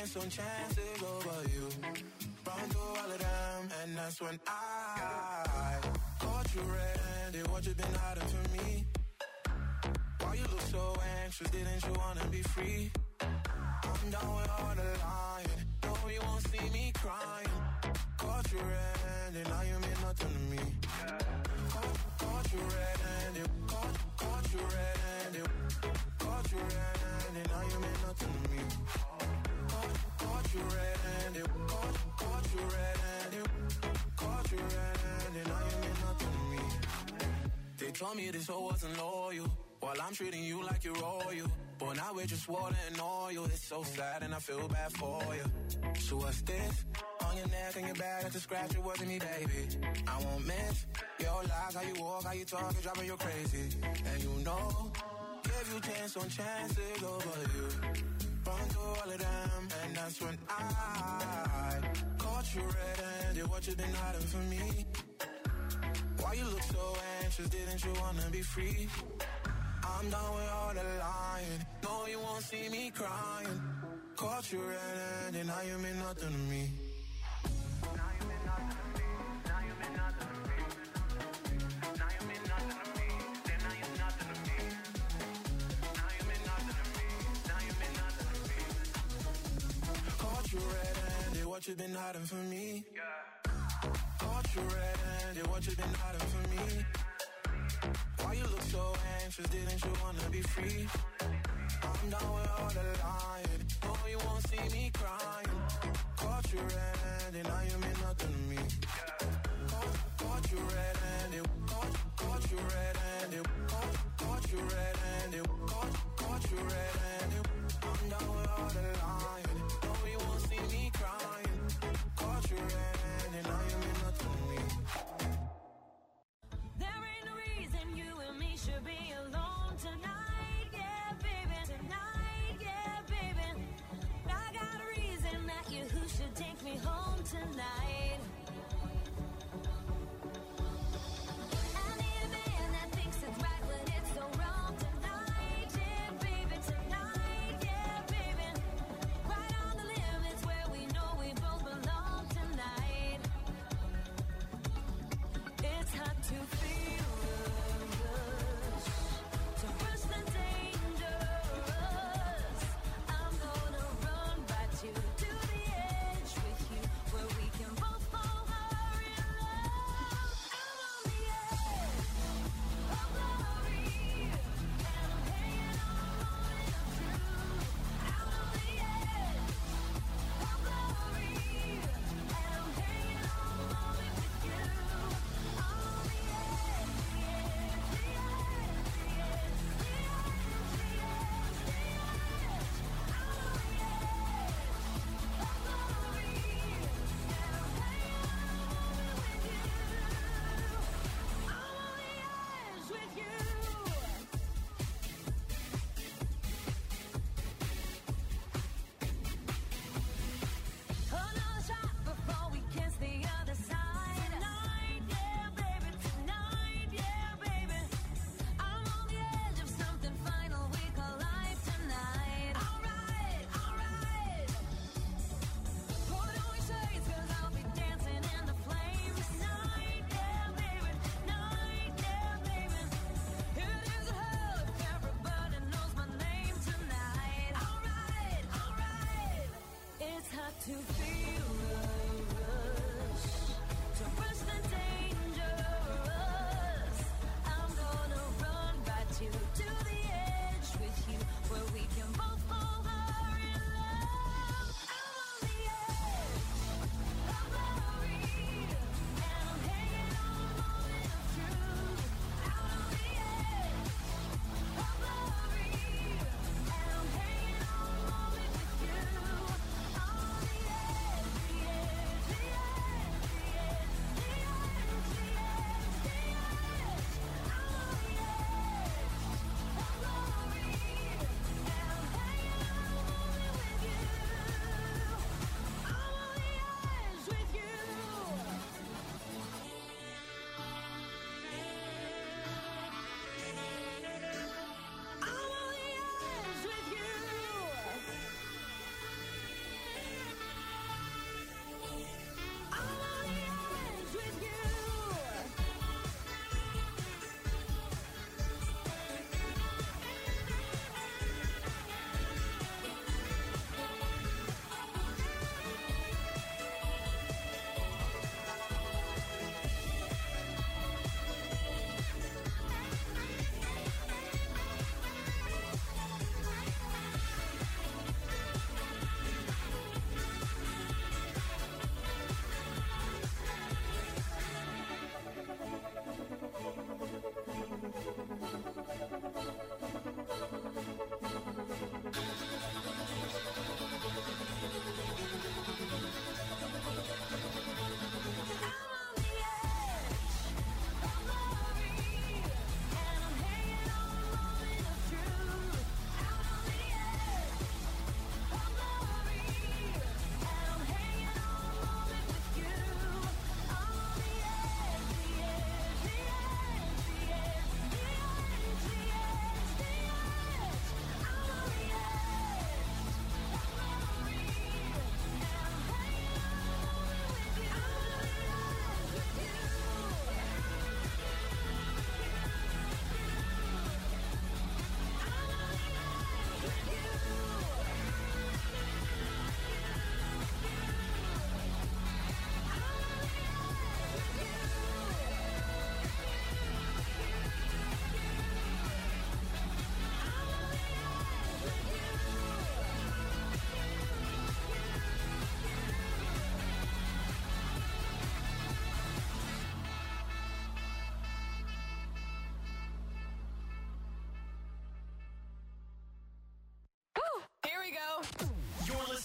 on chances over you. Run through all of them, and that's when I caught you red-handed. What you been hiding from me? Why you look so anxious? Didn't you wanna be free? I'm down with all the lying. No, you won't see me crying. Caught you red-handed, now you mean nothing to me. Caught you red-handed, caught you red-handed, caught you red-handed, now you mean nothing to me. Caught you red-handed, caught you red-handed, caught you red-handed, now you mean nothing to me. They told me this hoe wasn't loyal, while I'm treating you like you're royal. But now we're just water and oil. It's so sad and I feel bad for you. So what's this? On your neck and your back, that's a scratch, it wasn't me, baby. I won't miss your lies, how you walk, how you talk, it's driving you crazy. And you know, give you chance on chances over you. Run through all of them, and that's when I caught you red-handed. What you been hiding from me? Why you look so anxious? Didn't you wanna be free? I'm done with all the lying. No, you won't see me crying. Caught you red-handed, now you mean nothing to me. Now you mean nothing to me. Now you mean nothing to me. Now you mean nothing to me. Then now you're nothing to me. Now you mean nothing to me. Now you mean nothing to me. Caught you red-handed, what you been hiding from me? Caught you red-handed, what you been hiding from me? Why you look so anxious? Didn't you wanna be free? I'm down with all the lying. No, you won't see me crying. Caught you red-handed, now you mean nothing to me. Caught you red-handed, caught you red-handed, caught you red-handed, caught you red-handed. I'm down with all the lying. No, you won't see me crying. Caught you red-handed, now you mean nothing to me. There ain't no reason you and me should be alone tonight, yeah, baby. Tonight, yeah, baby. I got a reason that you who should take me home tonight. I need a man that thinks it's right when it's so wrong tonight, yeah, baby. Tonight, yeah, baby. Right on the limits where we know we both belong tonight. It's hard to feel the rush, to rush the dangerous. I'm gonna run right to the edge with you, where we can both fall hard in love. I'm on the edge of glory, and I'm hanging on a moment or two. Out on the edge of glory, and I'm hanging on a moment with you. I'm on the edge, the edge, the edge, the edge, the edge, the edge, the edge. I'm on the edge of glory, and I'm hanging on a moment with you. I'm on the edge with you. Another shot before we kiss the other side. Tonight, yeah, baby. Tonight, yeah, baby. I'm on the edge of something final we call life tonight. Alright, alright. Put on your shades, 'cause I'll be dancing in the flames. Night, yeah, baby. Night, yeah, baby. It is hell if everybody knows my name tonight. Alright, alright. It's hard to feel the rush, to rush the dangerous. I'm gonna run right to the edge with you, where we can both fall hard in love. I'm on the edge of glory, and I'm hanging on a moment of truth. Out on the edge of glory, and I'm hanging on a moment with you. I'm on the edge, the edge,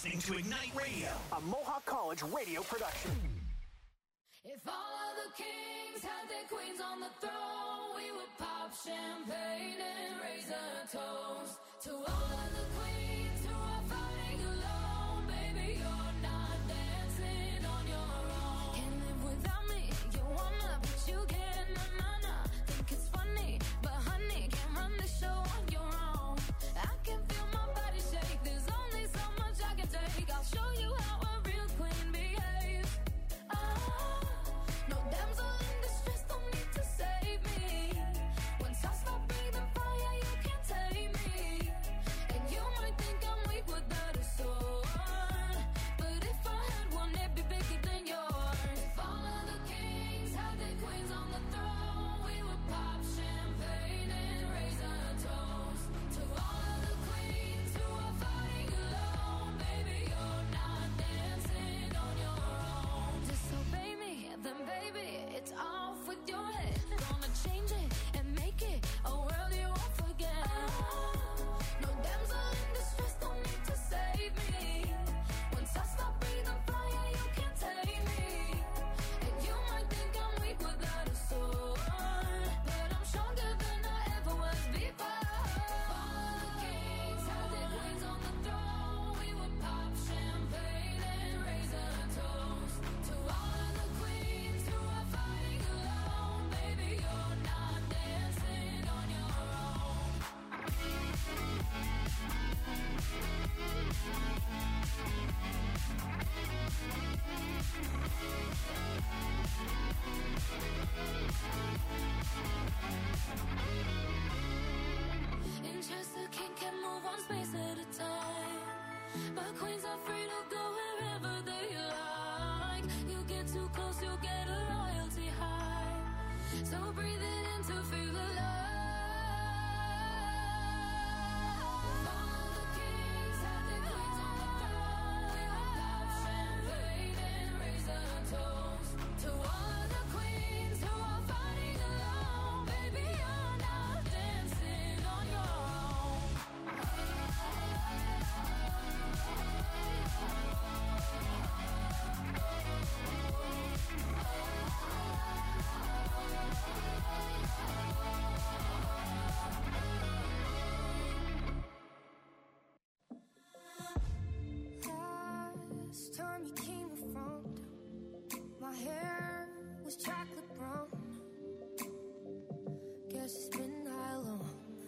listening to Ignite Radio, a Mohawk College radio production. If all of the kings had their queens on the throne, we would pop champagne and raise a toast to all of the queens who are fighting alone. Baby, you're not dancing on your own. Can't live without me, you wanna, but you can't. Na. Think it's funny, but honey, can't run the show on your own. I can feel my body shake, there's only so much I can take. I'll show you how a real queen behaves. No damsel in distress, don't need to save me. Once I stop breathing fire, you can't tame me. And you might think I'm weak without a sword, but if I had one, it'd be bigger than yours. If all of the kings had their queens on the throne, we would pop champagne and raise a toast to all of the queens who are fighting alone. Baby, you're not dancing on your own. Disobey me, then baby, it's off with your head. Gonna change it and make it a world you won't forget. No damsel in distress, don't need to save me. Once I stop breathing fire, you can't tame me. And you might think I'm weak without a sword, but I'm stronger than I ever was before. All the kings had their queens on the throne. We would pop champagne and raise a toast to all of the queens who are fighting alone. Baby, you're not dancing on your own. In Chester, king can move one space at a time, but queens are free to go wherever they like. You get too close, you'll get a royalty high. So breathe it in to feel alive. All the kings had their queens on the throne. We would pop champagne and raise a toast to all of the queens who are fighting alone. Baby, you're not dancing on your own. Last time you came around, my hair was chocolate brown. Guess it's been that long.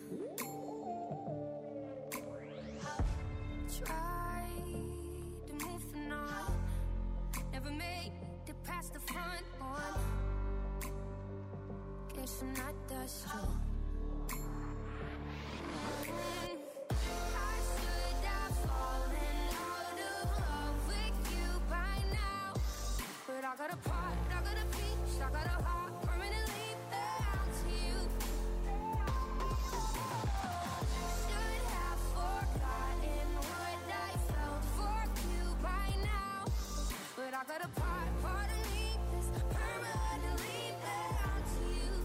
Tried to move the on, never made it past the front one. Guess I'm not that strong. I should have fallen out of love with you by now, but I got a part, I got a piece, I got a heart permanently bound to you. Should have forgotten what I felt for you by now, but I got a part of me that's permanently bound to you.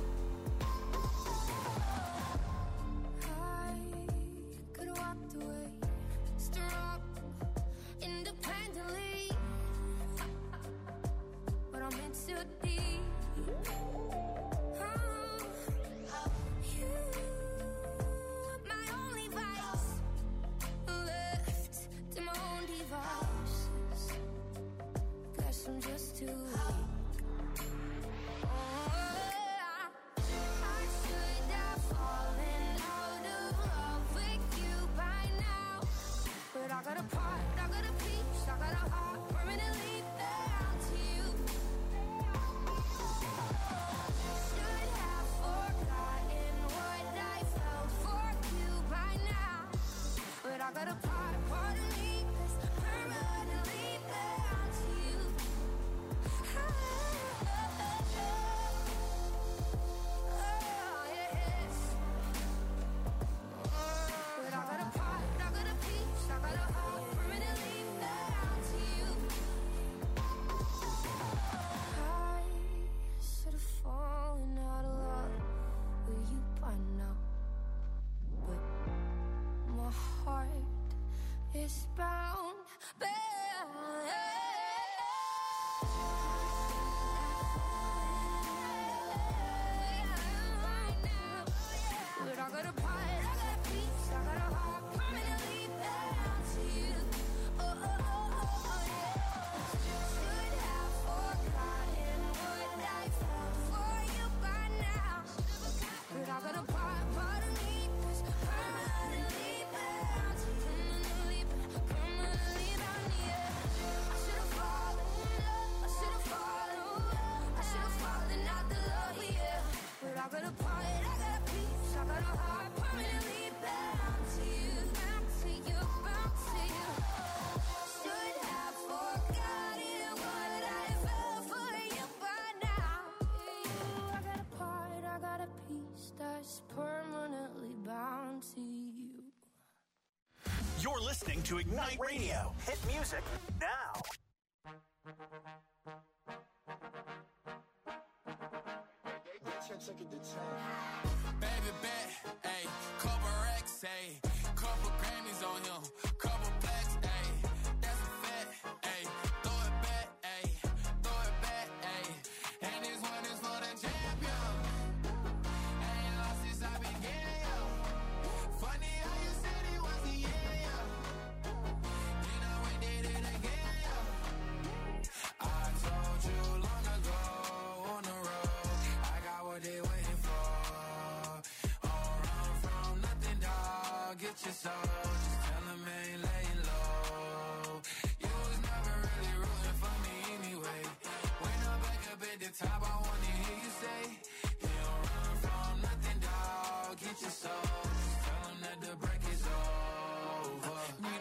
I could have walked away, strong, independently, but I'm in too deep. You, my only vice, left to my own devices. Guess I'm just too weak. I should have fallen out of love with you by now, but I got a part, I got a piece, I got a heart permanently bound to you. Should have forgotten what I felt for you by now, but I got a part of me that's permanently bound to you. Oh, yes. But I got a part, I got a piece, I got a heart permanently bound to you. I should have fallen out of love with you by now, but my heart is bound listening to Ignite Radio. Hit music now. Baby bet, ayy, couple racks, ayy, couple Grammys on him, couple plaques, ayy, that's a fact, ayy, throw it back, ayy, throw it back, ayy, and this one is for the champion. Ain't lost since I began, yo. Funny how you said it was the year, yo. You know we did it again, yo. I told you long ago on the road, I got what they waiting for. Don't run from nothing, dog. Get your soul. Just tell them ain't laying low. You was never really rooting for me anyway. When I'm back up at the top, I wanna hear you say, you don't run from nothing, dog. Get your soul. Just tell them that the break is over. Need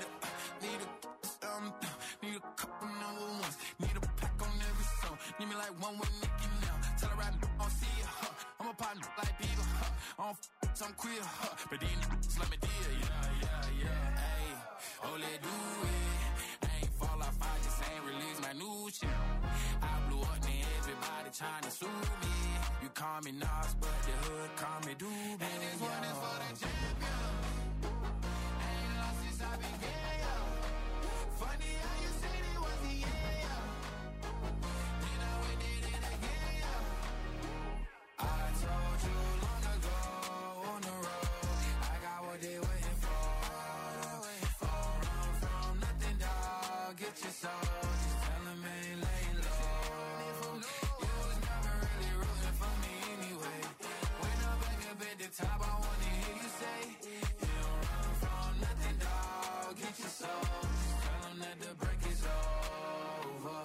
a couple number ones. Need a pack on every song. Need me like one with Nicki now. Tell her I don't see it, huh? I'm a partner like Bieber, huh? I don't some queer, huh? But these niggas let me deal, yeah. Ayy, oh, let's do it. I ain't fall off, I just ain't release my new shit. I blew up, and everybody trying to sue me. You call me Nas, but the hood call me Doobie. And this one is for the champion. Ain't lost since I began, yo. Funny how you said it was the year, yo. You know we did it again, yo. I told you long ago on the road, I got what they waiting for. Don't run from nothing, dog. Get your soul. Just tell them ain't laying low. You was never really rooting for me anyway. When I'm back up at the top, I wanna hear you say, you don't run from nothing, dog. Get your soul. Just tell them that the break is over.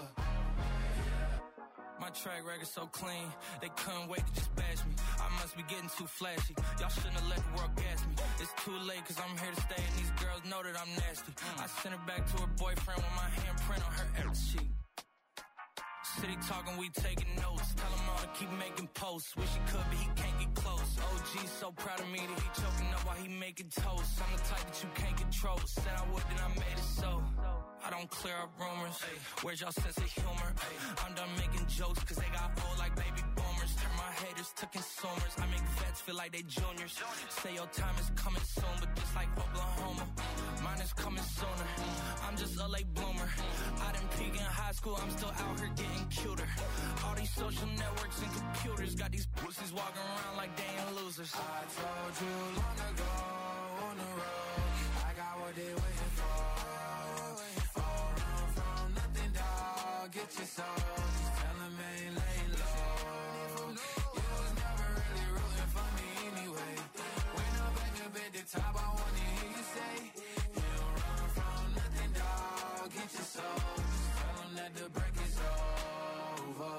My track record so clean, they couldn't wait to just bash me. I must be getting too flashy. Y'all shouldn't have let the world gas me. It's too late cause I'm here to stay and these girls know that I'm nasty. I sent her back to her boyfriend with my handprint on her ass cheek. City talking, we taking notes. Tell him all to keep making posts. Wish he could, but he can't get close. OG so proud of me that he choking up while he making toast. I'm the type that you can't control. Said I would, then I made it so. I don't clear up rumors. Where's y'all sense of humor? I'm done making jokes cause they got old like baby boomers. Turn my haters to consumers. I make vets feel like they juniors. Say your time is coming soon, but just like Oklahoma, mine is coming sooner. I'm just a late bloomer. I didn't peak in high school, I'm still out here getting cuter. All these social networks and computers got these pussies walking around like they ain't losers. I told you long ago on the road, I got what they waiting for. Don't run from nothing, dog. Get your soul. Just tell them ain't laying low. You was never really rooting for me anyway. When I'm back up at the top, I wanna hear you say, you don't run from nothing, dog. Get your soul. Just tell them that the break is over.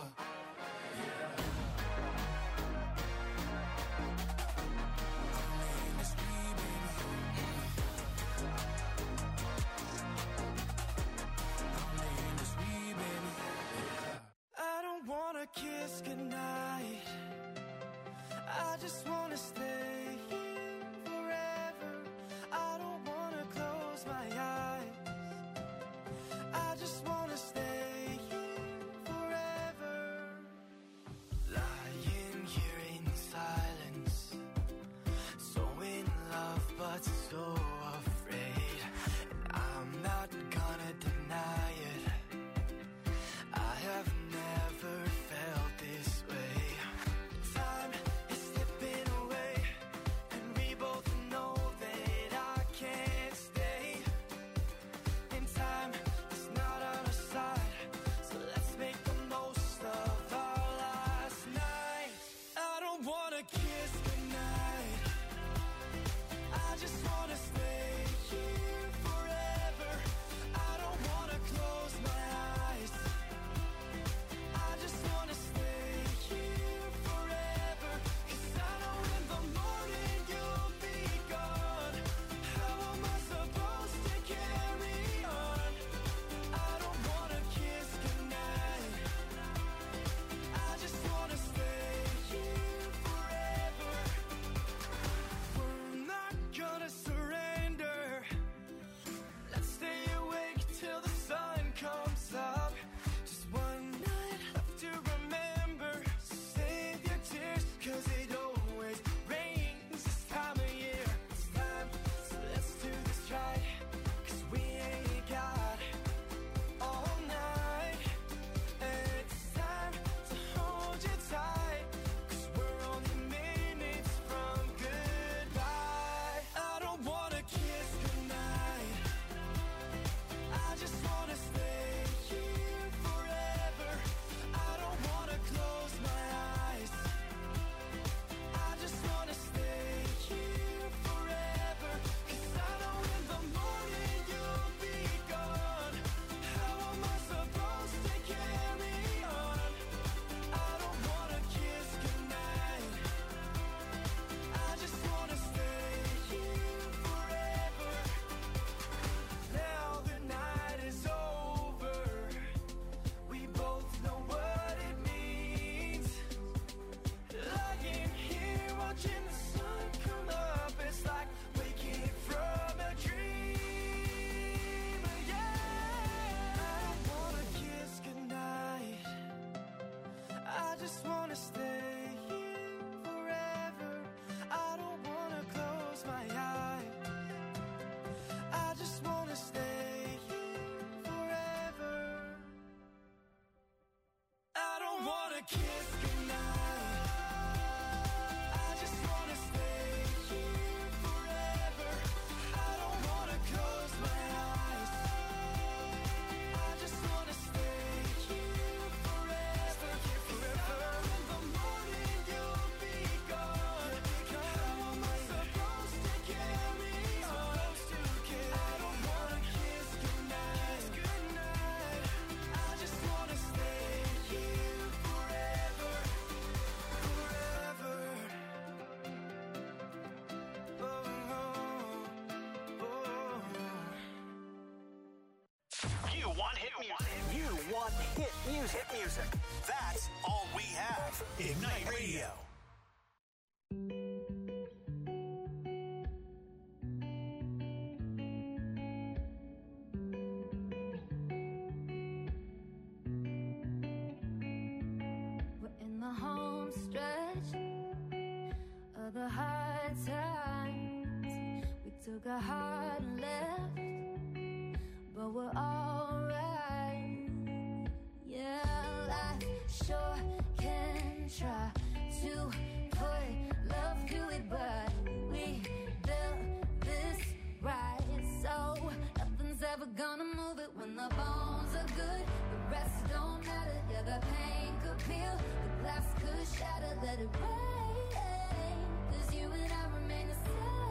want hit music. You want hit music. Hit music. That's all we have. Ignite Radio. We're in the home stretch of the hard times. We took a hard left, but we're alright. Yeah, life sure can try to put love to it, but we built this right, so nothing's ever gonna move it. When the bones are good, the rest don't matter. Yeah, the pain could peel, the glass could shatter. Let it rain, 'cause you and I remain the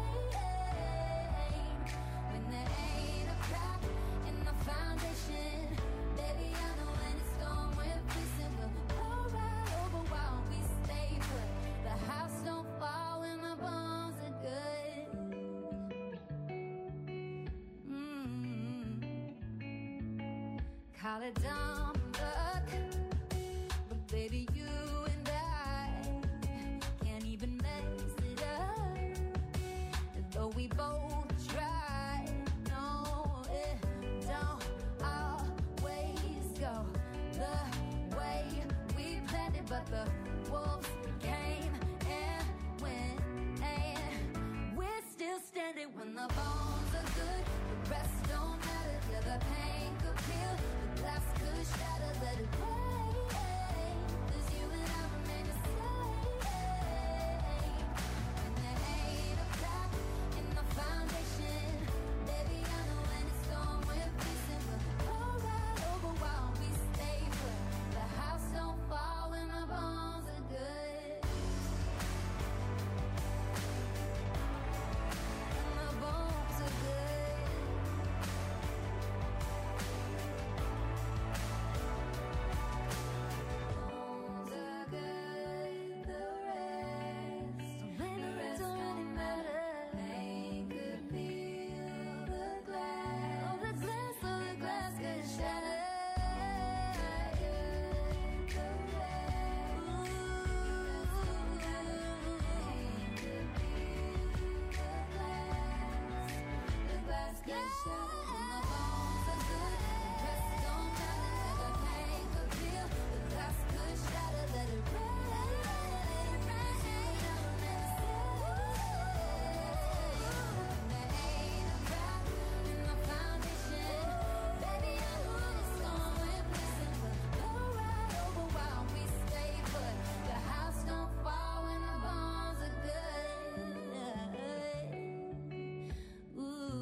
same. When there ain't a crack in the foundation, baby, I know when it's gone, we're facing. We'll go right over while we stay put. The house don't fall when the bones are good. Call it dumb luck, but baby, you and I can't even mess it up. And though we both try, no, it don't always go the way we planned it. But the wolves came and went, and we're still standing. When the bones are good, the rest don't matter. Yeah, the pain could peel, the glass could shatter. Let it rain, 'cause you and I remain the same. When there ain't a crack in the foundation, baby, I know when it's gone, we're facing. We'll go right over while we stay put. The house don't fall when the bones are good. When the bones are good. Bones are good, the rest don't really matter. Pain could peel the glass, oh the glass could shatter. The rest, pain could peel the glass could shatter. When the bones are good, the rest don't matter. The pain could peel, the glass could shatter. Let it rain, When there ain't a crack in the foundation, baby, I know when it's gone, we're facing. We'll go right over while we stay put. The house don't fall when the bones are good. Ooh.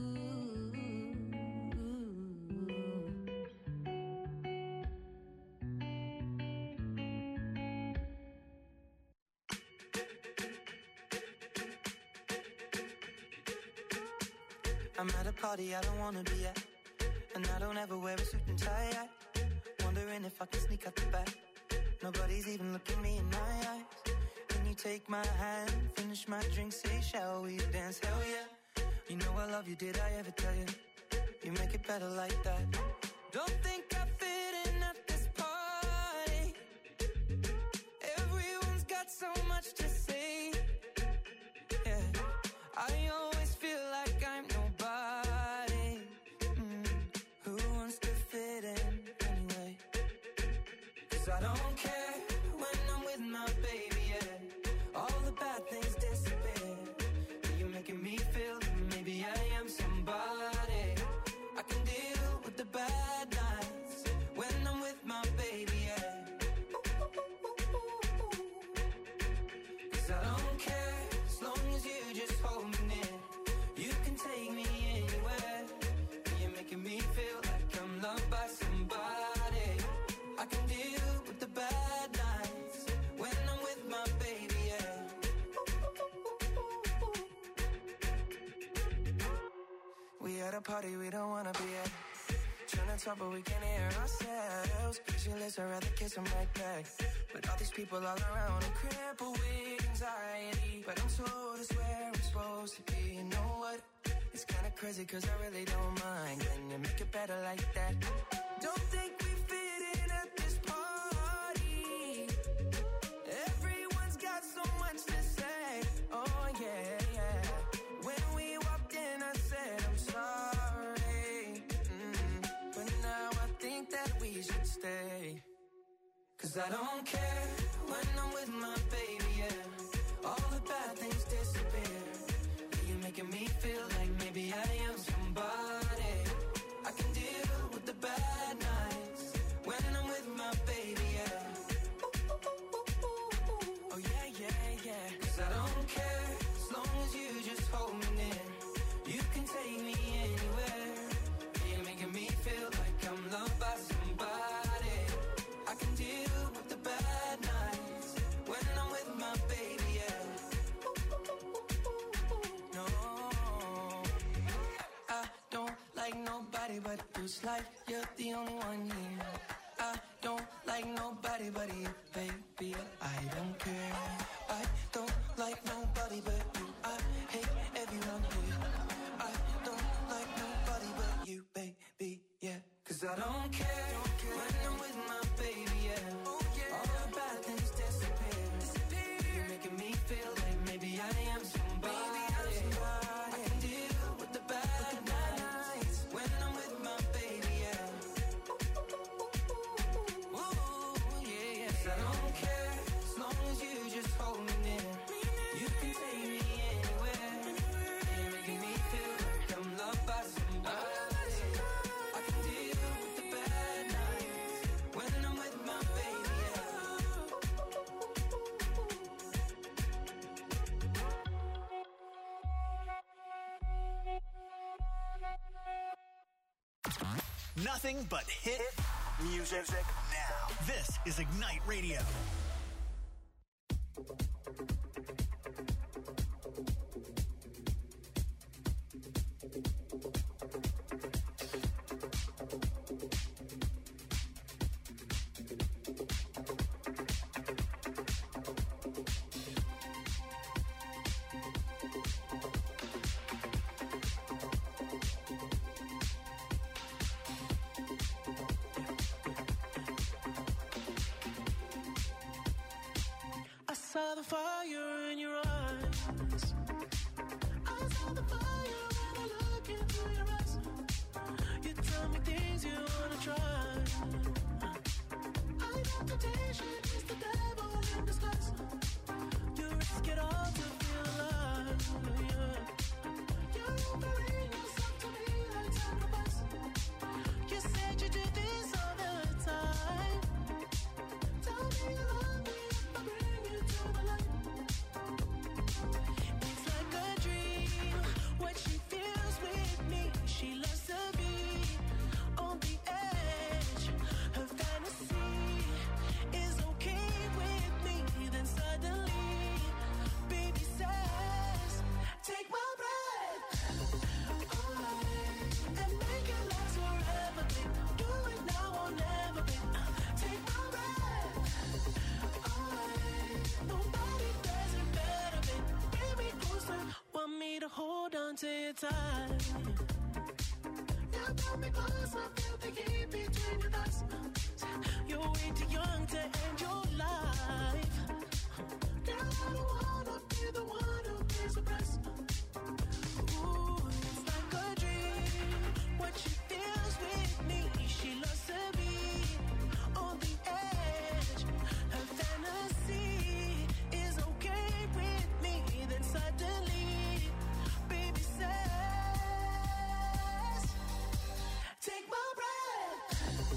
I'm at a party I don't wanna be at, and I don't ever wear a suit and tie. Wondering if I can sneak out the back. Nobody's even looking me in my eyes. Can you take my hand, finish my drink, say shall we dance? Hell yeah. You know I love you, did I ever tell you? You make it better like that. Don't think I fit in at this party. Everyone's got so much to say. Yeah, I always feel like I'm nobody. Who wants to fit in anyway? 'Cause I don't care when I'm with my baby, yeah. All the bad things disappear. You're making me feel that maybe I am somebody. I can deal with the bad nights when I'm with my baby, yeah. 'Cause I don't care as long as you just hold me near. You can take me anywhere. You're making me feel like I'm loved by somebody. I can deal with the bad nights when I'm with my baby, yeah. We at a party we don't wanna be at. Trying to talk but we can't hear ourselves. Pictureless, I'd rather kiss them right back. But all these people all around, I'm crippled with anxiety. But I'm told it's where I'm supposed to be. You know what? It's kinda crazy cause I really don't mind. Can you make it better like that? Don't think we fit in at this party. Everyone's got so much to say. Oh yeah, yeah. When we walked in I said I'm sorry. But now I think that we should stay. Cause I don't care when I'm with my baby, yeah. All the bad things disappear. You're making me feel like maybe I am somebody. I can deal with the bad nights when I'm with my baby, yeah. Oh yeah, yeah, yeah. Cause I don't care as long as you just hold me near. You can take me anywhere. You're making me feel like I'm loved by somebody. I can deal with the bad nights when I'm with my baby, yeah. No, I don't like nobody but you. It's like you're the only one here. I don't like nobody but you, baby. I don't care. I don't like nobody but you. I hate everyone here. I don't like nobody but you, baby, yeah. Cause I don't care when I'm with my baby, yeah. All the bad things disappear. You're making me feel like maybe I am somebody. I can deal with the bad nights when I'm with my baby, yeah. Ooh, yeah, yeah. 'Cause I don't care as long as you just hold me near. You can take me anywhere. You're making me feel like I'm loved by somebody. I can deal with the bad nights when I'm with my baby, yeah. Nothing but hit music now. This is Ignite Radio. I saw the fire in your eyes. I saw the fire when I look into your eyes. You tell me things you wanna try. I know temptation is the devil in disguise. You risk it all to feel alive, yeah. You're offering yourself to me like sacrifice. You said you do this all the time. Tell me you love me if I bring you to the light. It's like a dream, what she feels with me. She loves to be on the edge. Her fantasy is okay with me. Then suddenly, baby says, take my breath away and make it last forever, babe. Do it now or never, babe. Take my breath away. Nobody does it better, babe. Bring me closer. Want me to hold on to your tight. You pull me closer, feel the heat between your thighs. You're way too young to end your life. Girl, I don't wanna be the one who pays the price. Ooh, it's like a dream. What she feels with me, she loves to be on the edge. Her fantasy is okay with me. Then suddenly, baby says, take my breath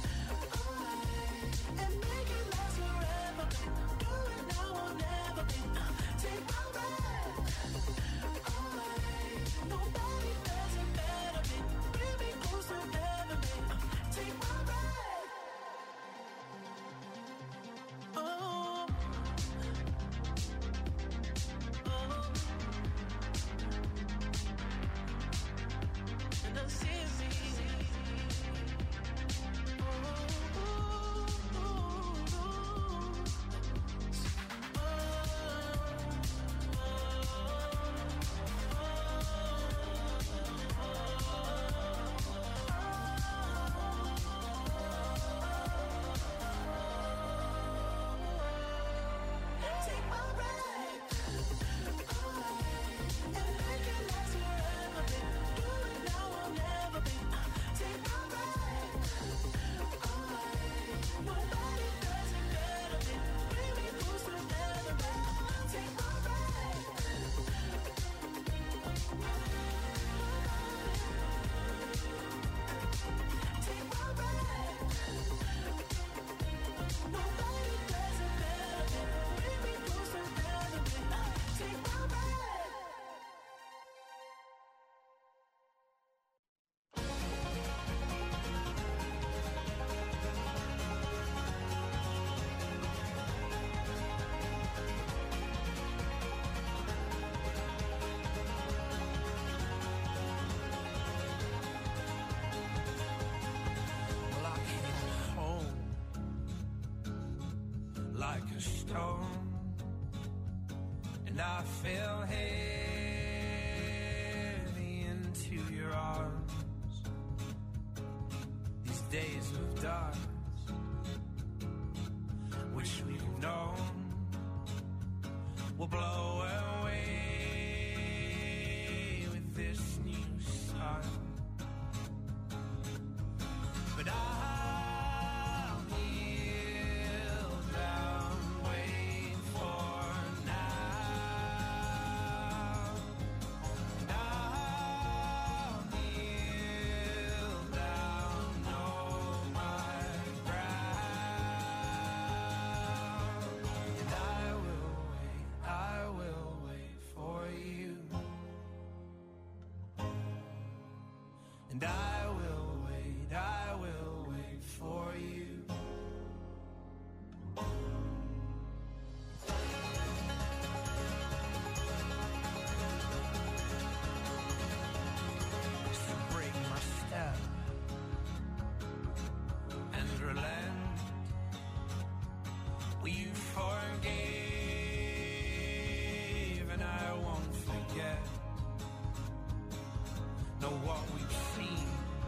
stone, and I fell heavy into your arms. These days of dark, which we've known, will blow away with this new sun. But I'll kneel down, wait for now. And I'll kneel down, know my ground. And I will wait for you. And I will wait for you. So break my step and relent. Well, you forgave and I won't forget. Know what we've seen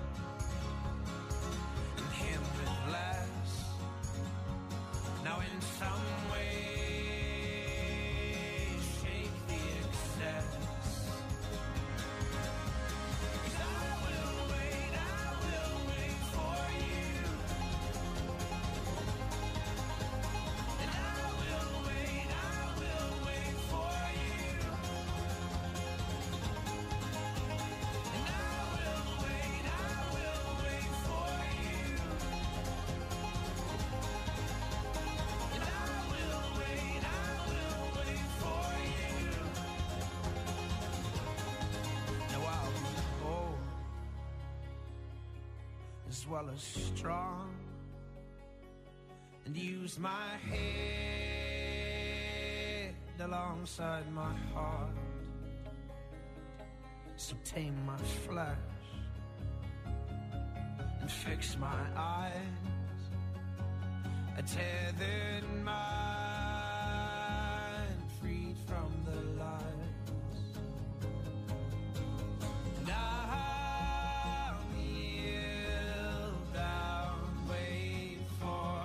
and him with less. Now in some way shake the excess. 'Cause I will wait for you. And I will wait for you. And I will wait for you. And I will wait for you. Now I'll be bold as well as strong, and use my head alongside my heart. So tame my flesh and fix my eyes, a tethered mind freed from the lies. And I'll kneel down, wait for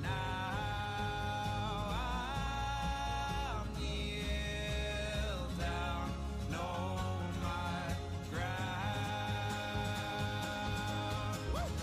now. I'll kneel down, know my ground.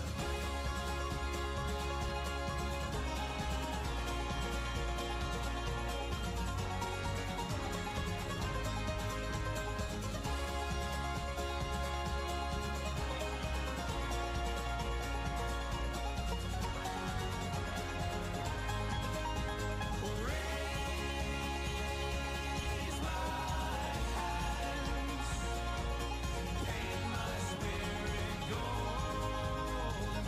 Raise my hands, paint my spirit gold, and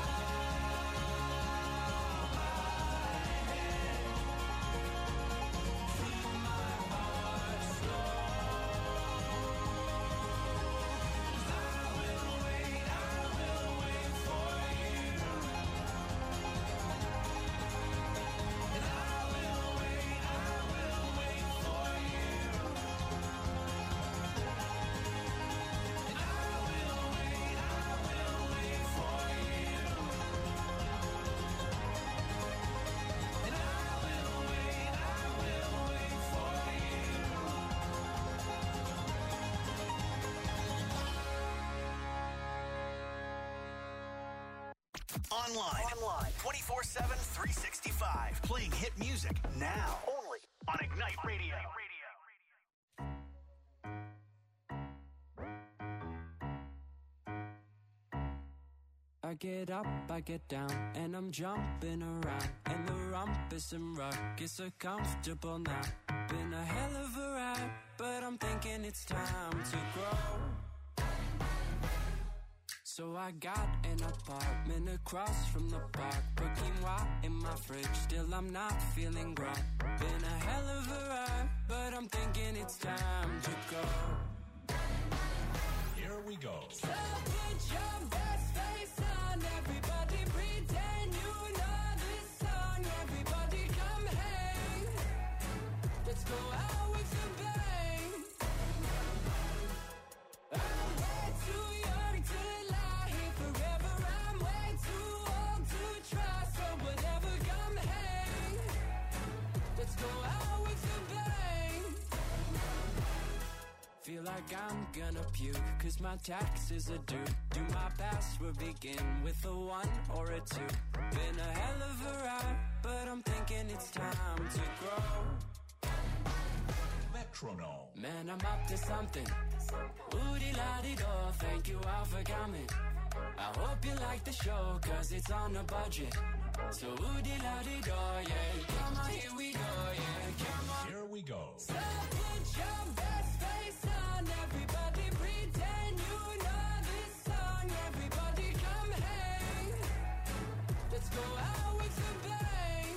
bow my head, feel my heart slow. 'Cause I will wait for you. And I will wait for you. And I will wait for you. And I will wait for you. Online 24/7, 365. Playing hit music now. Only on Ignite Radio. I get up, I get down, and I'm jumping around. And the rumpus and ruckus so comfortable now. Been a hell of a ride, but I'm thinking it's time to grow. So I got an apartment across from the park. Put quinoa in my fridge, still I'm not feeling grown. Been a hell of a ride, but I'm thinking it's time to go. Here we go. So put your best face on, everybody pretend you know this song. Everybody come here. like I'm gonna puke, cause my taxes are due. Do my password begin with a 1 or a 2? Been a hell of a ride, but I'm thinking it's time to grow. Metronome. Man, I'm up to something. Ooh-dee-la-dee-do, thank you all for coming. I hope you like the show, cause it's on a budget. So ooh-dee-la-dee-do, yeah. Come on, here we go, yeah. Come on. Here we go. So put your best face on, everybody pretend you know this song. Everybody come hang. Let's go out with a bang.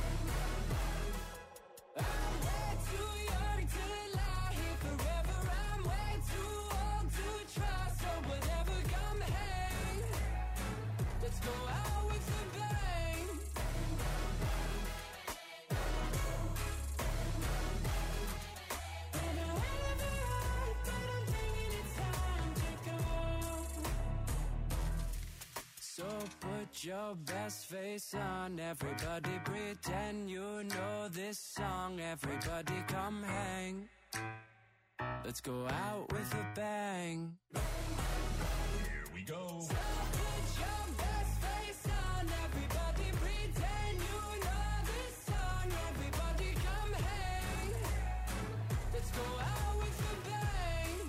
I'm way too young to lie here forever. I'm way too old to try. So whatever, come hang. Let's go out with a bang. Been a hell of a ride, but I'm thinking it's time to go. So put your best face on, everybody pretend you know this song. Everybody come hang. Let's go out with a bang. Here we go. So put your best face on, everybody pretend you know this song. Everybody come hang. Let's go out with a bang.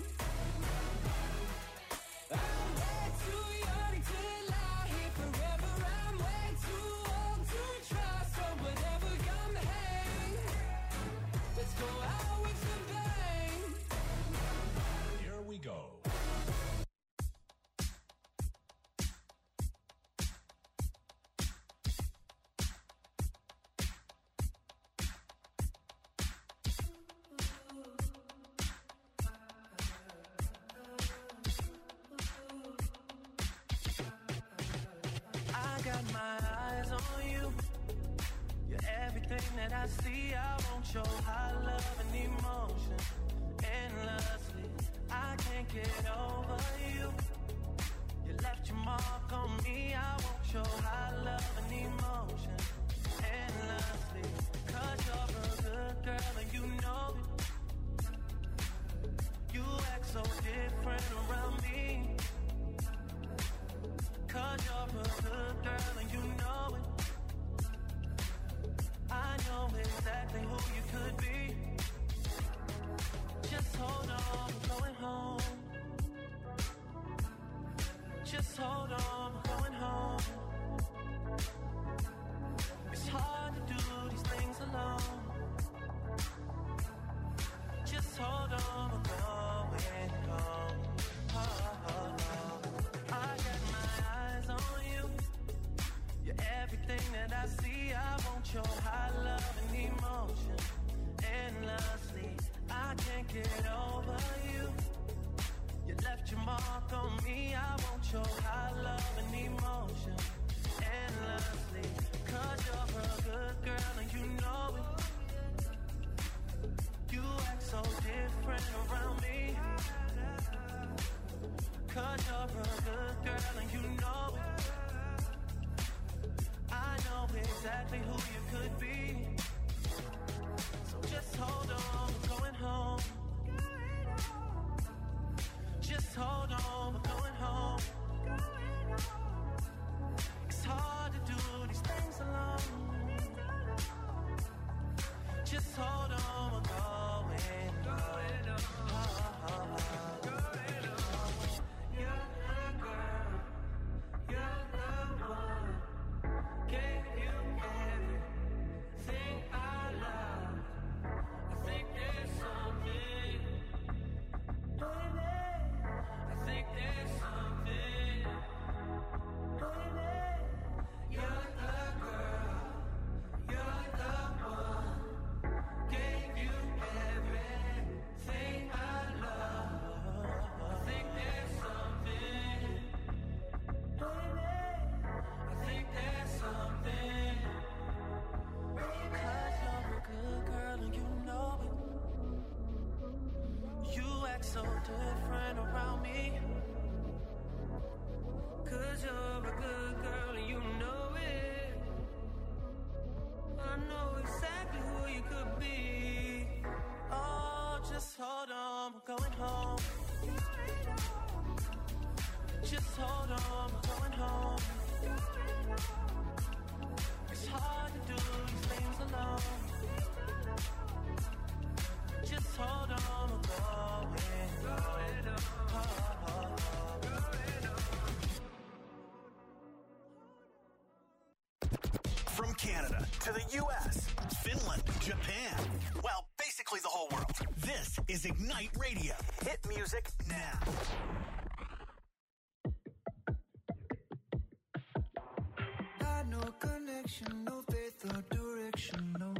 I'm way too young to lie here forever. I'm way too old to try. So whatever, come hang. Let's go out with a bang. Here we go. I got my eyes on you. You're everything that I see. I want your high love and emotion endlessly. I can't get over you. You left your mark on me. I want your high love and emotion endlessly. Cause you're a good girl and you know it. You act so different around me. Cause you're a good girl and you know it. I know exactly who you could be. Just hold on, we're going home. Just hold on, we're going home. It's hard to do these things alone. Just hold on, we're going home. I got my eyes on you. You're everything that I see. I want your high love and emotion endlessly. I can't get over you. You left your mark on me. I want your high love and emotion endlessly. Cause you're a good girl and you know it. You act so different around me. Cause you're a good girl and you know it. I know exactly who you could be. So just hold on, we're going home. Just hold on, we're going home. It's hard to do these things alone. Just hold on, we're going home. You're the girl, you're the one. Gave you everything I love. I think there's something, baby. I think there's something, baby. You're the girl, you're the one. Gave hold on, we're going home. It's hard to do these things alone. Just hold on, we're going home. From Canada to the U.S., Finland, Japan, well, basically the whole world. This is Ignite Radio. Hit music now. Had no connection, no faith or direction, no.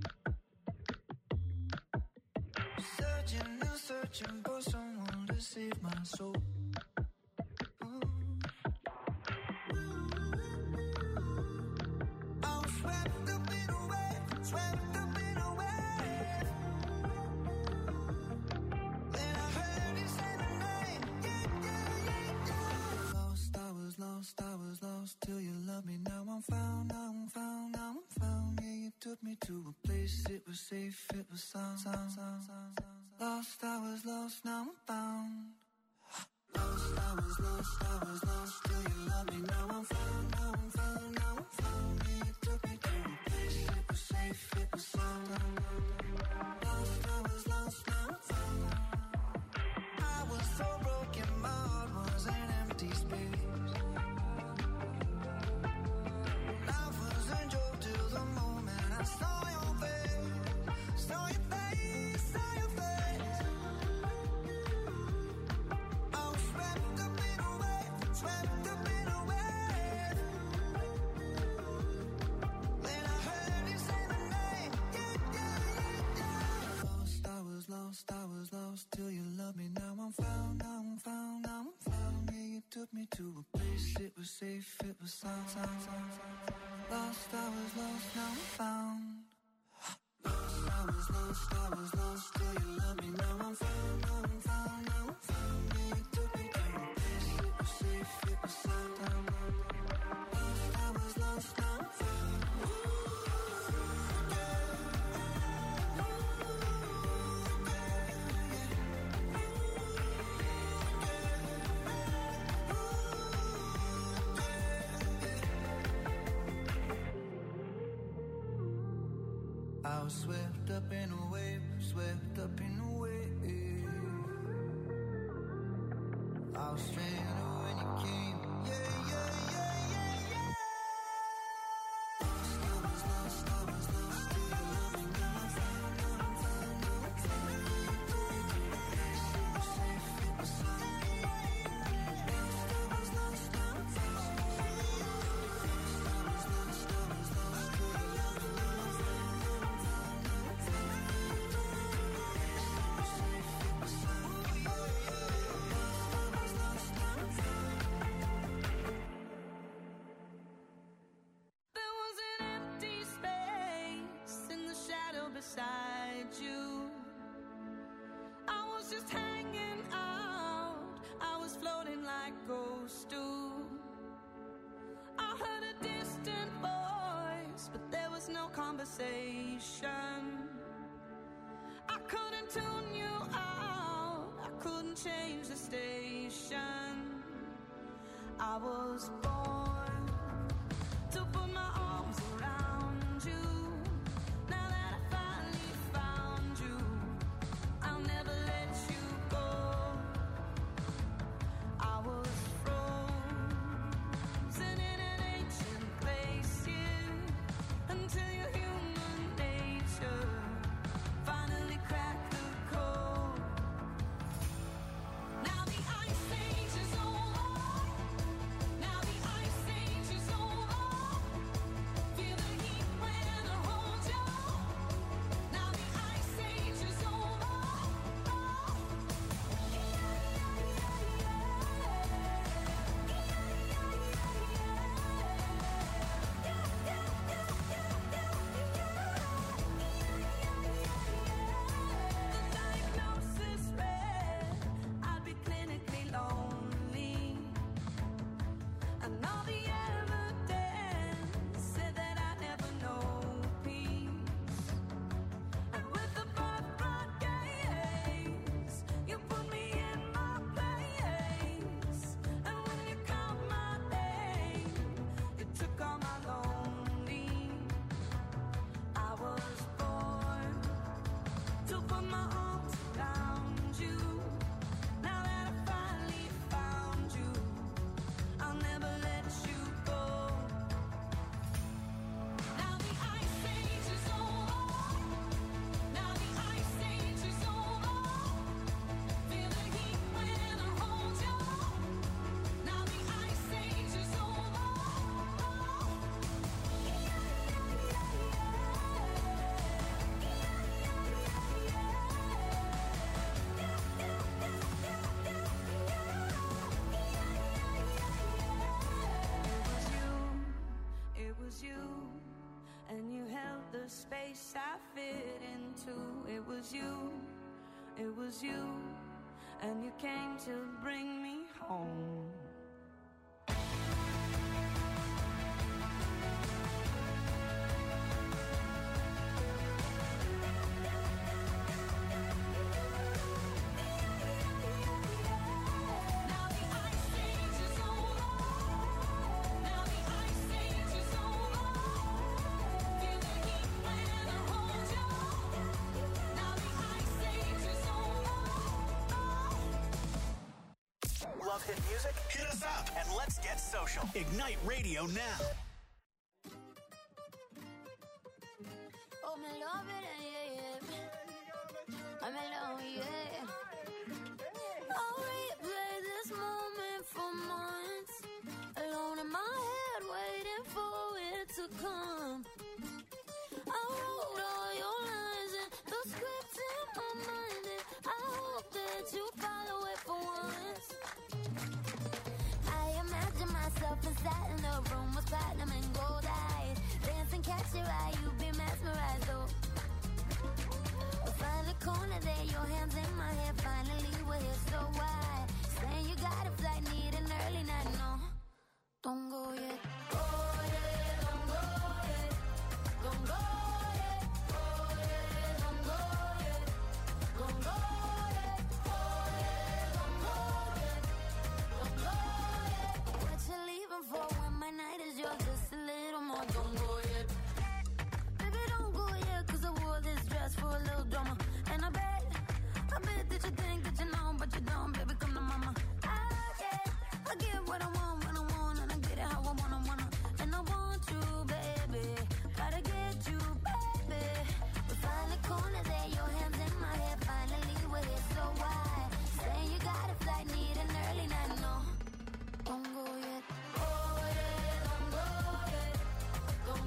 Searching and searching for someone to save my soul. I was swept up in a wave, swept up in a wave. Then I heard you say my name, yeah. Lost, I was lost till you loved me. Now I'm found, now I'm found, now I'm found. Yeah, you took me to a place, it was safe, it was sound. Lost, I was lost, now I'm found. Lost, I was lost till you loved me. Now I'm found, now I'm found, now I'm found. Yeah, you took me to a place, it was safe, it was sound. Lost, I was lost, now I'm found. I was so broken, my heart was an empty space. Life was a joke till the moment I saw your face, saw your face, saw your face. I was swept up in a wave, swept up in a wave. Then I heard you say my name, yeah. Lost, I was lost till you loved me. Now I'm found, now I'm found, now I'm found. Yeah, you took me to a place, it was safe, it was sound. Lost, I was lost, now I'm found. Lost, I was lost till you loved me. Now I'm found, now I'm found, now I'm found. Yeah, you took me to a place, it was safe, it was sound. Lost, I was lost, now I'm found. I was swept up in a wave, swept up in a wave. I was stranded when you came, yeah, yeah, yeah, yeah, yeah. Lost, I was lost till you loved me. Now I'm found, now I'm found, now I'm found. Yeah, you took me to a place, it was safe, it was sound. Lost, I was lost, now I'm found. Lost, I was lost till you loved me. Now I'm found, now I'm found, now I'm found. Yeah, you took me to a place, it was safe, it was sound. Lost, I was lost, now I'm found. There was an empty space in the shadow beside you. I was just hanging out. I was floating like ghosts do. I heard a distant voice, but there was no conversation. I couldn't tune you out. I couldn't change the station. I was born to put my arms around you. Now that I finally found you, I'll never let you go. I was frozen in an ancient place, yeah, until your human nature finally cracked the code. Now the ice age is over. Now the was you, and you held the space I fit into. It was you, and you came to bring me home. Love hit music? Hit us up and let's get social. Ignite Radio now. Oh, me love it, yeah. I'm alone, yeah. I'll replay this moment for months. Alone in my head, waiting for it to come. I wrote all your lines and the script in my mind, and I hope that you follow it for once. I imagine myself inside in the room with platinum and gold eyes. Dance and catch your eye, you be mesmerized, though. We'll find a corner there, your hands in my hair. Finally, we're here, so why? Saying you got a flight, need an early night, no. Don't go yet. Oh, yeah, don't go yet. Don't go yet. Oh, yeah, don't go yet. Don't go yet. Oh, yeah, don't go yet. Don't go yet. What you leaving for when my night is yours? Just a little more. Don't go yet. Baby, don't go yet, 'cause I wore this dress for a little drama. And I bet that you think that you know, but you don't. Baby, come to mama. I get what I want when I want, and I get it how I wanna. And I want you, baby. Gotta get you, baby. We find the corner there, your hands in my hair. Finally, we're here, so why? Saying you got a flight, need an early night, no. Don't go yet. Oh, yeah, don't go yet. Don't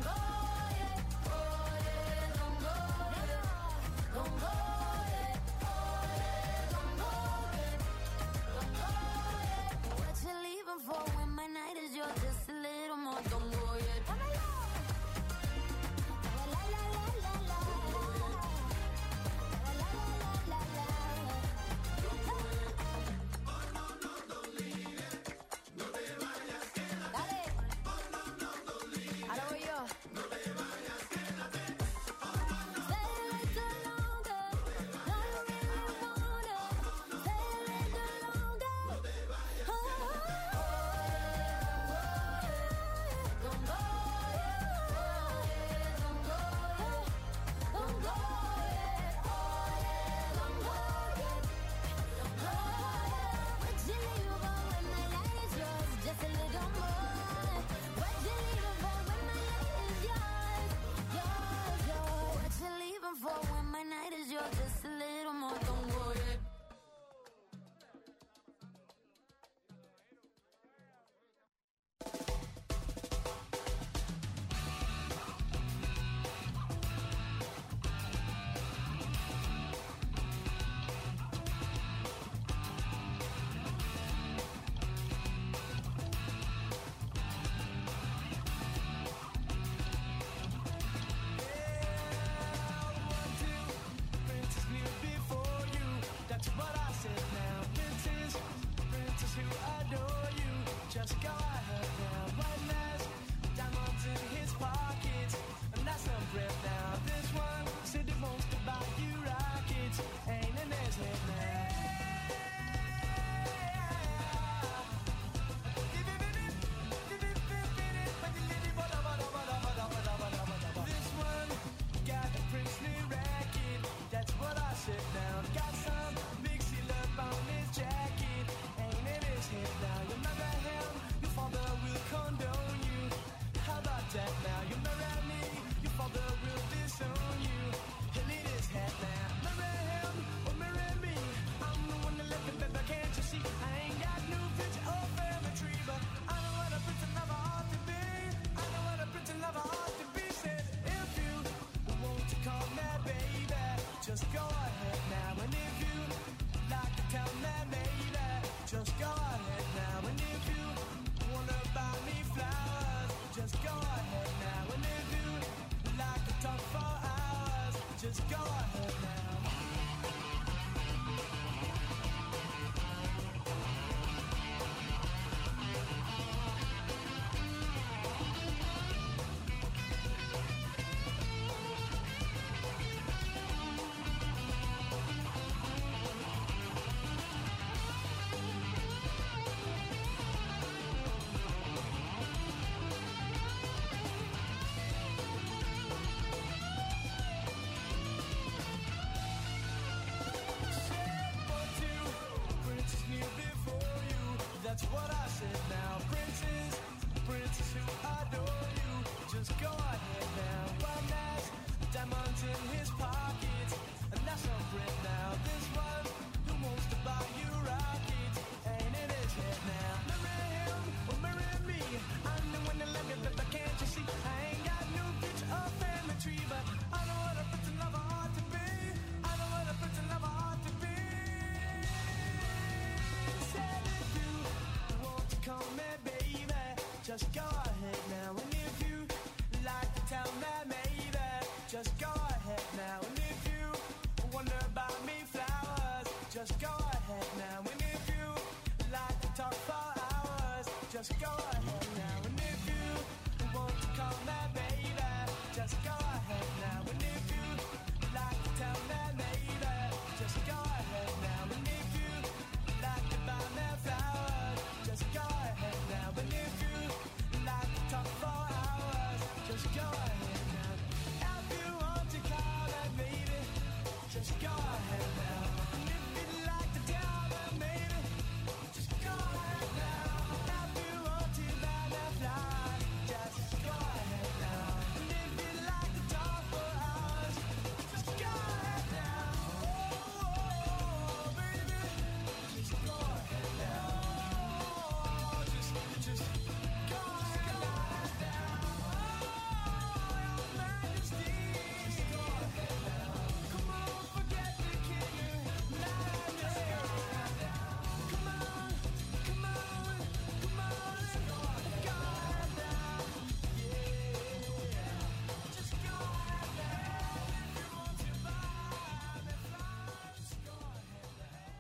just go ahead now. And if you want to call me baby, just go ahead now. And if you like to tell me maybe, just go ahead now. And if you like to buy me flowers, just go ahead now. And if you like to talk for hours, just go ahead now. If you want to call me baby, just go ahead now. And if you'd like to tell me maybe, just go ahead now. If you want to buy me flowers, just go ahead now. And if you'd like to talk for hours, just go ahead now. Oh, baby, just go ahead now. Just go ahead now. Oh, your Majesty, just go ahead now. Come on, forget the king. Just go ahead now. Come on, come on, come on. Go ahead now. Yeah, just go ahead now. If you want to buy me flowers, just go ahead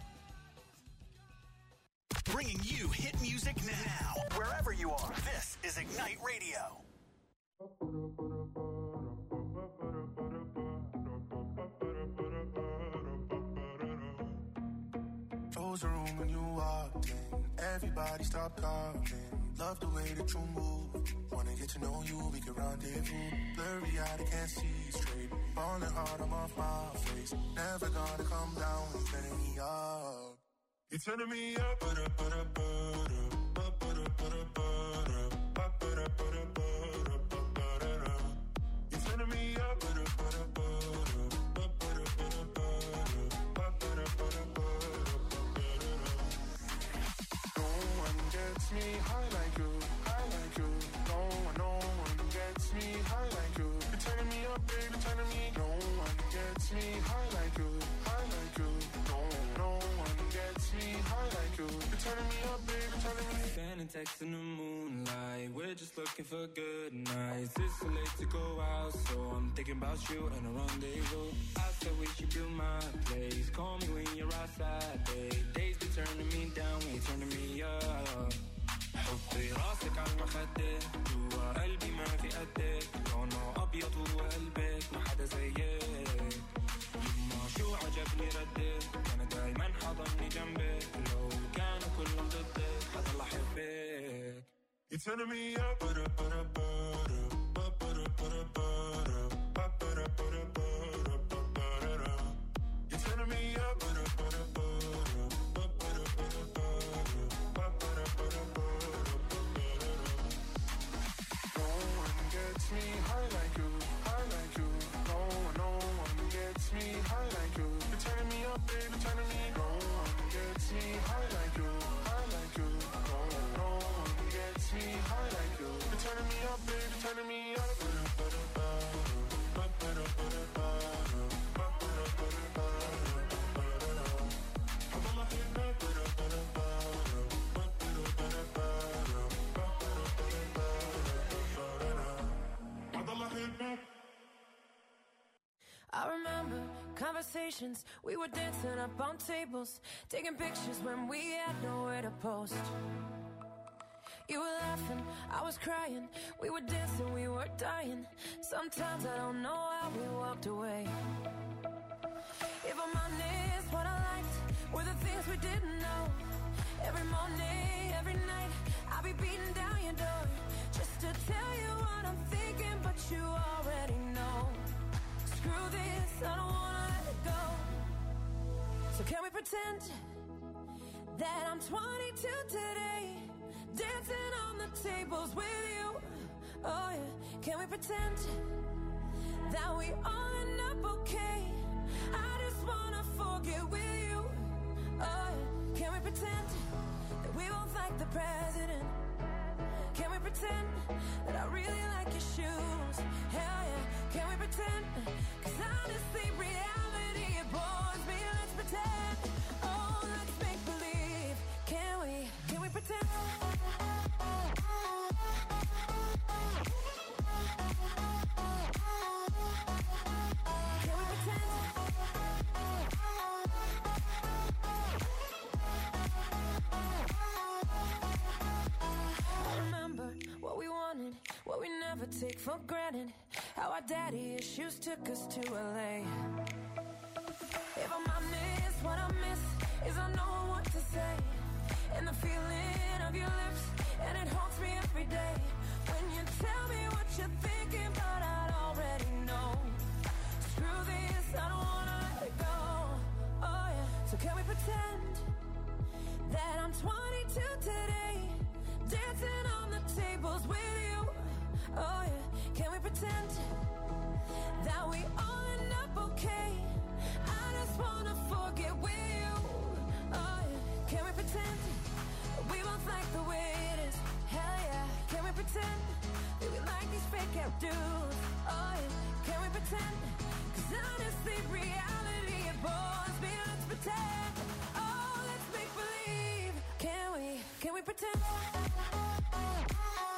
now. Bringing you hit music now, wherever you are. This is Ignite Radio. Close the room when you walked in. Everybody stop talking. Love the way that you move. Wanna get to know you, we can rendezvous. Blurry eyed, I can't see straight. Falling hard, I'm off my face. Never gonna come down, you're turning me up. You're turning me up. You're turning me up. No one gets me high like you, high like you. No one gets me high like you. You're turning me up, baby, turning me. No one gets me high like you, high like you. No one gets me high like you. You're turning me up, baby, turning me. Sending texts in the moonlight. We're just looking for good nights. It's so late to go out, so I'm thinking about you and a rendezvous. I said we should do my place. Call me when you're outside, babe. Days be turning me down, when you're turning me up. حطي راسك على المخدة جوا قلبي ما في قدك لونه أبيض وقلبك ما حدا زيك يما شو عجبني ردك أنا دايما حضني جنبك لو كانوا كلهم ضدك حضل أحبك. You're turning me up. You're turning me up. No one gets me high like you, high like you. No one gets me high like you. You're turning me up, baby, turning me. No one gets me high like you, high like you. No one gets me high like you. You're turning me up, baby, turning me up. I remember conversations, we were dancing up on tables, taking pictures when we had nowhere to post. You were laughing, I was crying, we were dancing, we were dying. Sometimes I don't know how we walked away. If I'm honest, what I liked were the things we didn't know. Every morning, every night, I'll be beating down your door just to tell you what I'm thinking, but you already know. Screw this, I don't wanna let it go. So can we pretend that I'm 22 today, dancing on the tables with you? Oh yeah, can we pretend that we all end up okay? I just wanna forget with you. Oh yeah, can we pretend that we both like the president? Can we pretend that I really like your shoes? Hell yeah, can we pretend? 'Cause honestly, reality, it bores me. Let's pretend. Oh, let's make believe. Can we pretend? Can we pretend? take for granted how our daddy issues took us to LA. If I'm honest, what I miss is I know what to say, and the feeling of your lips, and it haunts me every day. When you tell me what you're thinking, but I'd already know. Screw this, I don't wanna let it go. Oh yeah, so can we pretend that I'm 22 today, dancing on the tables with you? Oh yeah, can we pretend that we all end up okay? I just wanna forget with you. Oh yeah, can we pretend we both like the way it is? Hell yeah, can we pretend that we like these fake out dudes? Oh yeah, can we pretend? 'Cause honestly, reality it bores me. Let's pretend. Oh, let's make believe. Can we pretend?